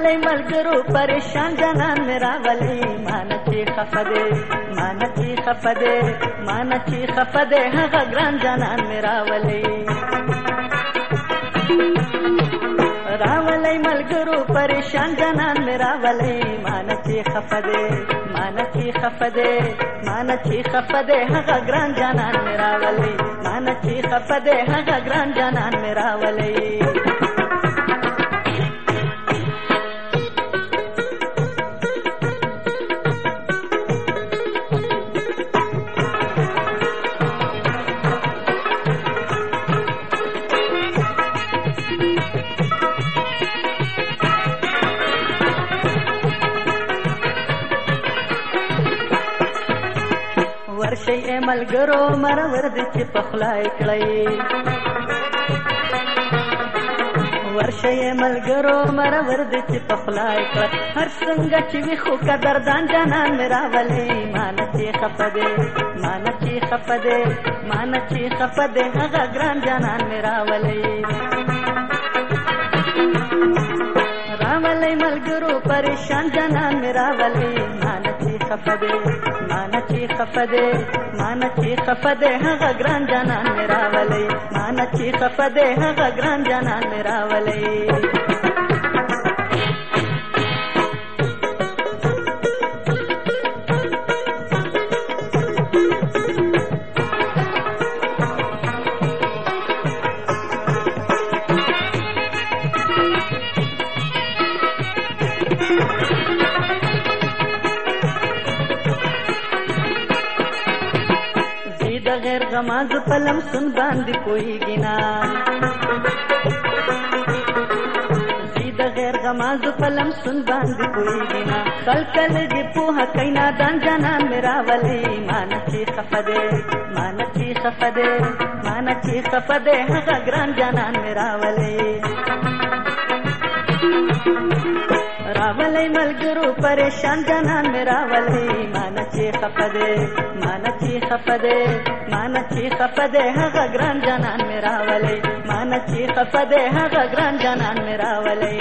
راولي ملګرو پریشان جانان مې راولي مانه چې خفه دی مانه چې خفه دی مانه چې خفه دی هغه ګران جانان مې راولي راولي ملګرو پریشان جانان مې راولي مانه چې خفه دی مانه چې خفه دی مانه چې خفه دی هغه ګران جانان مې راولي مانه چې خفه دی هغه ګران جانان مې راولي ورشي ملګرو مرور دي چې پخلای کړی ورشي ملګرو مرور دي چې پخلای کړی هر څنګه چې وي خو قدردان جانان مې راولي مانه چې خفه دی مانه چې خفه دی مانه چې خفه دی هغه ګران جانان مې راولي راولي ملګرو پریشان جانان مې راولي مانه چې خفه دی مانه چې خفه دی مانه چې خفه دی هغه ګران جانان مې راولي مانه چې خفه دی هغه ګران جانان مې راولي د غیر غماز پلم سن باندې پويږي نا د غیر غماز پلم سن باندې پويږي نا کل کل دې په کینا دان جانان مې راولي مانه چې خفه دی مانه چې خفه دی مانه چې خفه دی هغه ګران جانان مې راولي راولي ملګرو پریشان جانان مې راولي مانه چې خفه دی مانه چې خفه دی مانه چې خفه دی هغه ګران جانان مې راولي مانه چې خفه دی هغه ګران جانان مې راولي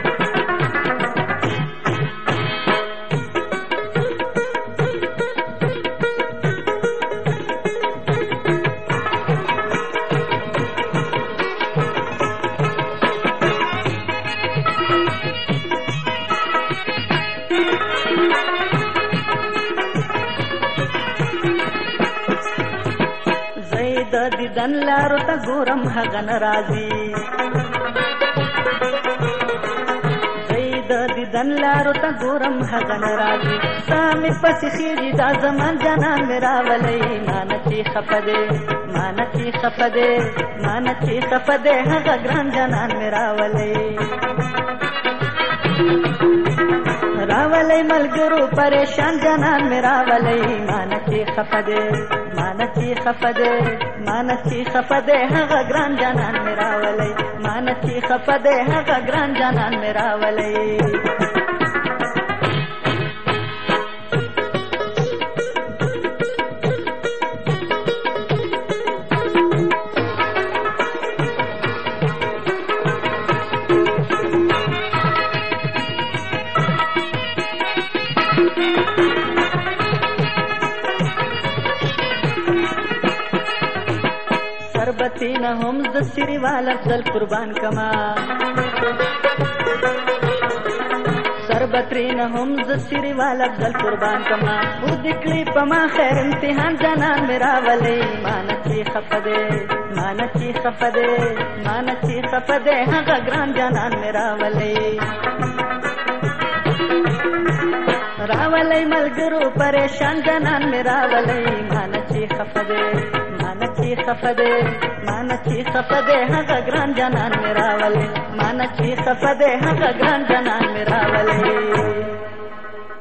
د دیدن لارو ته ګورم هغه ناراضي د دیدن لارو ته ګورم هغه ناراضي سامې پسې خېږي دا زمان جانان مې راولي مانه چې خفه دی مانه چې خفه دی مانه چې خفه دی هغه ګران جانان مې راولي راولي ملګرو پریشان جانان مې راولي مانه چې خفه دی مانه چې خفه دی مانه چې خفه دی هغه ګران جانان مې راولي مانه چې خفه دی هغه ګران جانان مې راولي سربتی نه هم د سری والا افضل قربان کما سربتری نه هم د سری والا افضل قربان کما ور دکړي پما خیر امتحان جانان مې راولي مانه چې خفه دی مانه چې خفه دی مانه چې خفه دی هغه ګران جانان مې راولي راولي ملګرو پریشان جانان مې راولي مانه چې خفه دی مانه چې خفه دی مانه چې خفه دی هغه ګران جانان مې راولي مانه چې خفه دی هغه ګران جانان مې راولي